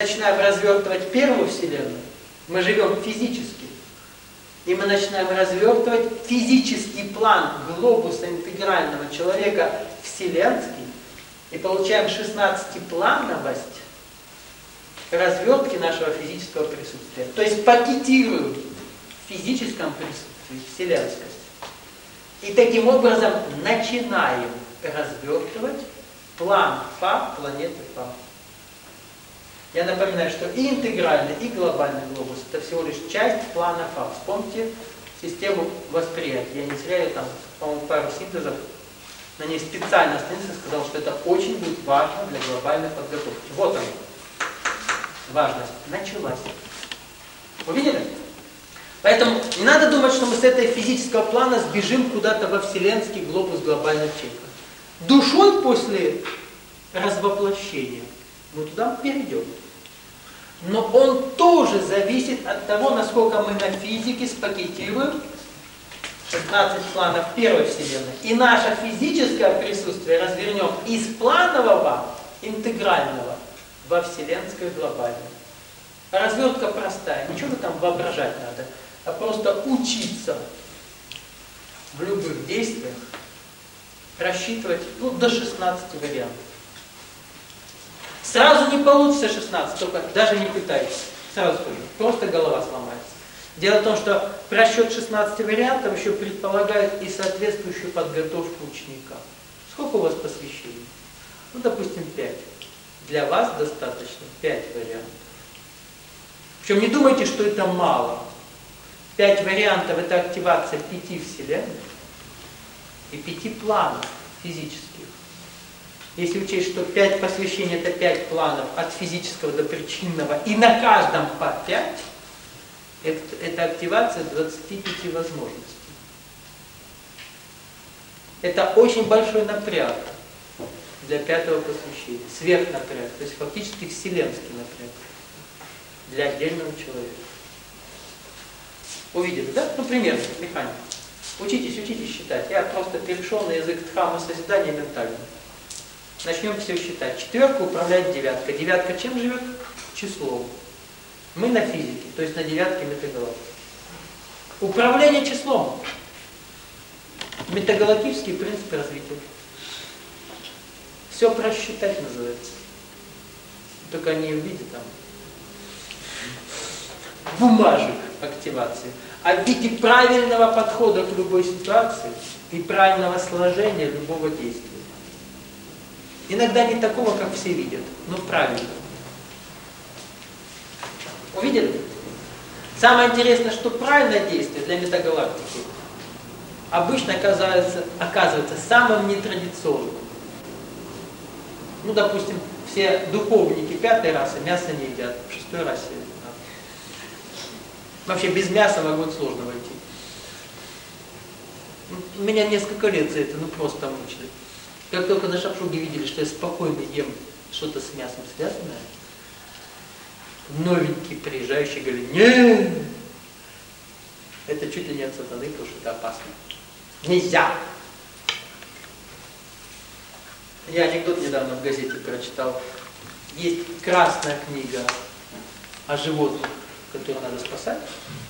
начинаем развертывать первую Вселенную, мы живем физически, и мы начинаем развертывать физический план глобуса интегрального человека вселенский, и получаем 16-плановость развертки нашего физического присутствия. То есть пакетируем в физическом присутствии вселенскость. И таким образом начинаем развертывать план Фа планеты Фа. Я напоминаю, что и интегральный, и глобальный глобус — это всего лишь часть плана Фа. Вспомните систему восприятия. Я не зря ее там, по-моему, пару синтезов на ней специально остановился и сказал, что это очень будет важно для глобальной подготовки. Вот она. Важность началась. Увидели? Поэтому не надо думать, что мы с этого физического плана сбежим куда-то во вселенский глобус глобального человека. Душой после развоплощения мы туда перейдем. Но он тоже зависит от того, насколько мы на физике спакетируем 16 планов первой Вселенной. И наше физическое присутствие развернем из планового, интегрального, во вселенское глобальное. Развертка простая, ничего там воображать надо, а просто учиться в любых действиях рассчитывать до 16 вариантов. Сразу не получится 16, только даже не пытайтесь. Сразу скажу, просто голова сломается. Дело в том, что просчет 16 вариантов еще предполагает и соответствующую подготовку ученика. Сколько у вас посвящений? Допустим, 5. Для вас достаточно 5 вариантов. Причем не думайте, что это мало. 5 вариантов — это активация 5 вселенных и 5 планов физических. Если учесть, что 5 посвящений — это 5 планов от физического до причинного, и на каждом по 5, это активация 25 возможностей. Это очень большой напряг для 5-го посвящения. Сверхнапряг, то есть фактически вселенский напряг для отдельного человека. Увидели, да? Примерно, механика. Учитесь считать. Я просто перешел на язык Дхамма созидания ментально. Начнем все считать. 4 управляет 9. 9 чем живет? Числом. Мы на физике, то есть на 9 метагалактики. Управление числом. Метагалактический принцип развития. Все просчитать называется. Только не в виде там бумажек активации, а в виде правильного подхода к любой ситуации и правильного сложения любого действия. Иногда не такого, как все видят, но правильного. Увидели? Самое интересное, что правильное действие для метагалактики обычно оказывается самым нетрадиционным. Допустим, все духовники 5-й расы мясо не едят, в 6-й расе. Вообще без мяса в огонь сложно войти. Меня несколько лет за это просто мучили. Как только на Шапшуге видели, что я спокойно ем что-то с мясом связанное, новенькие приезжающие говорят: нет, это чуть ли не от сатаны, потому что это опасно. Нельзя. Я анекдот недавно в газете прочитал. Есть красная книга о животных, которые надо спасать.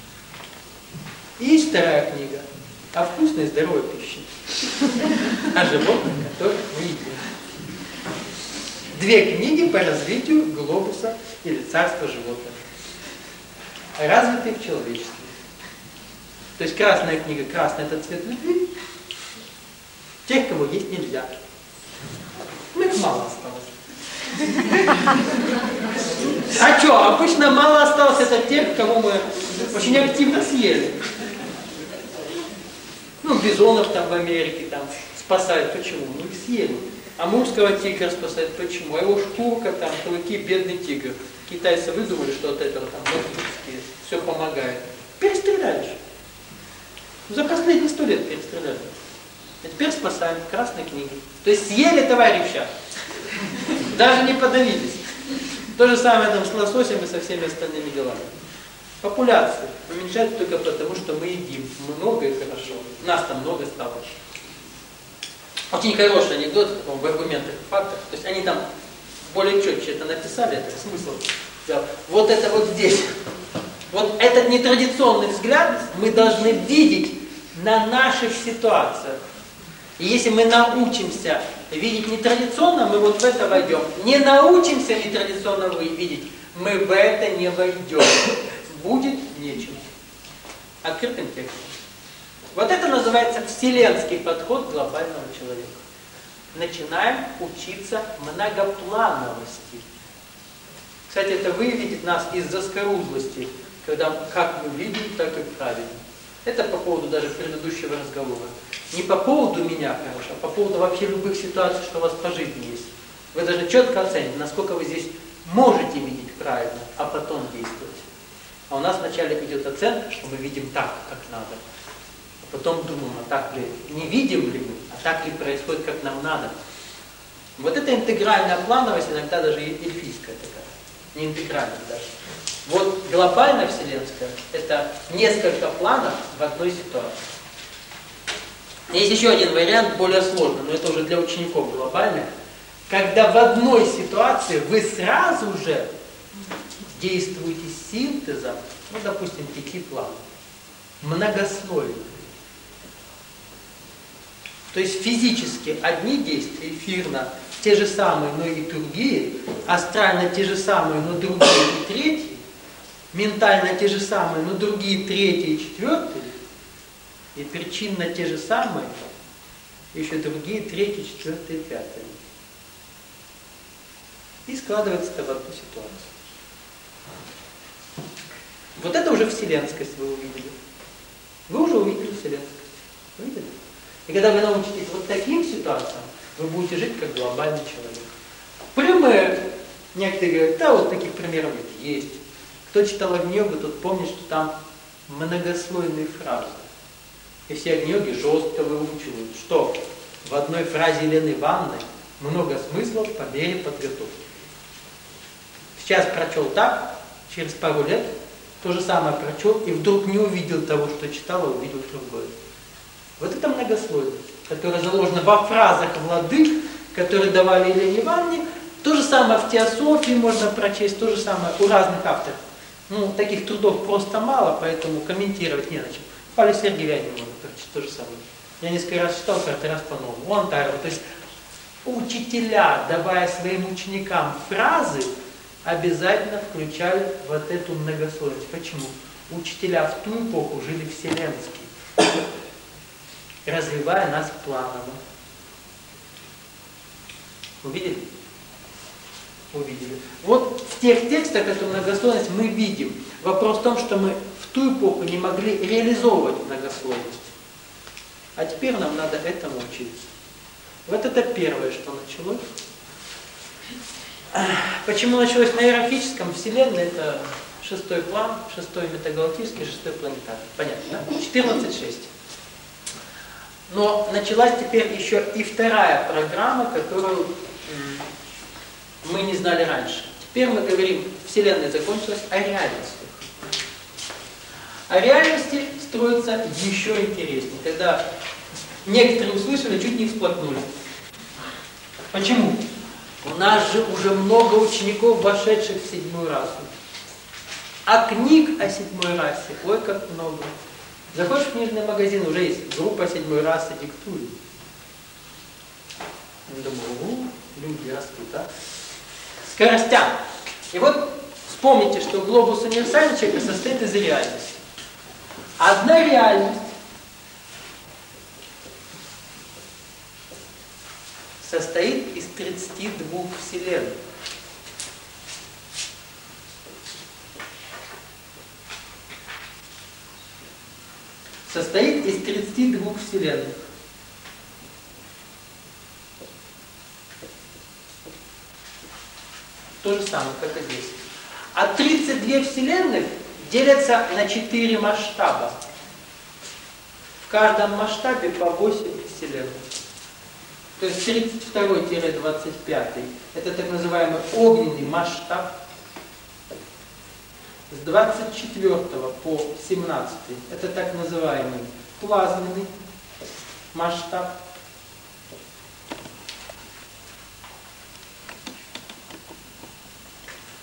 И есть вторая книга о вкусной и здоровой пище. О животных, которых мы едим. 2 книги по развитию глобуса или царства животных. Развитые в человечестве. То есть красная книга, красный — это цвет любви. Тех, кого есть нельзя. Их мало осталось. А что, обычно мало осталось это тех, кого мы очень активно съели. Бизонов там в Америке там спасают. Почему? Их съели. А мурского тигра спасают. Почему? А его шкурка там, клыки, бедный тигр. Китайцы выдумали, что от этого там все помогает. Перестреляешь. За последние 100 лет перестреляли. А теперь спасаем красной книги. То есть съели товарища. Даже не подавились. То же самое там с лососем и со всеми остальными делами. Популяция уменьшается только потому, что мы едим много и хорошо. Нас там много стало. Очень хороший анекдот в аргументах и фактах. То есть они там более четче это написали, это смысл Вот это вот здесь. Вот этот нетрадиционный взгляд мы должны видеть на наших ситуациях. И если мы научимся видеть нетрадиционно, мы вот в это войдем. Не научимся нетрадиционно видеть, мы в это не войдем. Будет нечем. Открытым текстом. Вот это называется вселенский подход глобального человека. Начинаем учиться многоплановости. Кстати, это выведет нас из заскорузлости, когда как мы видим, так и правильно. Это по поводу даже предыдущего разговора. Не по поводу меня, конечно, а по поводу вообще любых ситуаций, что у вас по жизни есть. Вы должны четко оценить, насколько вы здесь можете видеть правильно, а потом действовать. А у нас вначале идет оценка, что мы видим так, как надо. А потом думаем, а так ли, не видим ли мы, а так ли происходит, как нам надо. Вот эта интегральная плановость, иногда даже эльфийская такая, не интегральная даже. Вот глобальная вселенская – это несколько планов в одной ситуации. Есть еще один вариант, более сложный, но это уже для учеников глобальных. Когда в одной ситуации вы сразу же действуете синтезом, ну, допустим, 5 планов, многослойно. То есть физически одни действия, эфирно, те же самые, но и другие, астрально те же самые, но другие и третьи, ментально те же самые, но другие третьи и четвертые, и причинно те же самые, еще другие третьи, четвертые и пятые. И складывается это в одну ситуацию. Вот это уже вселенскость вы увидели. Вы уже увидели вселенскость. Увидели? И когда вы научитесь вот таким ситуациям, вы будете жить как глобальный человек. Прямые, некоторые говорят, да, вот таких примеров есть. Кто читал Агни-йогу, тот помнит, что там многослойные фразы. И все Агни-йоги жестко выучивают, что в одной фразе Елены Ивановны много смыслов по мере подготовки. Сейчас прочел так, через пару лет то же самое прочел, и вдруг не увидел того, что читал, а увидел другое. Вот это многослойность, которая заложена во фразах владык, которые давали Елене Ивановне. То же самое в теософии можно прочесть, то же самое у разных авторов. Ну, таких трудов просто мало, поэтому комментировать не на чем. Павле Сергеевне можно прочесть то же самое. Я несколько раз читал, каждый раз по-новому. У Антарова. То есть учителя, давая своим ученикам фразы, обязательно включали вот эту многослойность. Почему? Учителя в ту эпоху жили вселенски, развивая нас планово. Увидели? Увидели. Вот в тех текстах эту многослойность мы видим. Вопрос в том, что мы в ту эпоху не могли реализовывать многослойность. А теперь нам надо этому учиться. Вот это первое, что началось. Почему началось на иерархическом? Вселенной это 6-й план, 6-й метагалактический, 6-й планетарный. Понятно, да? 14.6. Но началась теперь еще и вторая программа, которую мы не знали раньше. Теперь мы говорим, Вселенная закончилась, о реальности. О реальности строится еще интереснее. Когда некоторые услышали, чуть не всплакнули. Почему? У нас же уже много учеников, вошедших в 7-ю расу. А книг о 7-й расе, ой, как много. Заходишь в книжный магазин, уже есть группа 7-й расы, диктует. Я думаю, люди растут, а? Скоростям. И вот вспомните, что глобус универсального человека состоит из реальности. Одна реальность состоит из 32 вселенных. Состоит из 32 вселенных. То же самое, как и здесь. А 32 вселенных делятся на 4 масштаба. В каждом масштабе по 8 вселенных. То есть 32-25 это так называемый огненный масштаб. С 24 по 17 это так называемый плазменный масштаб.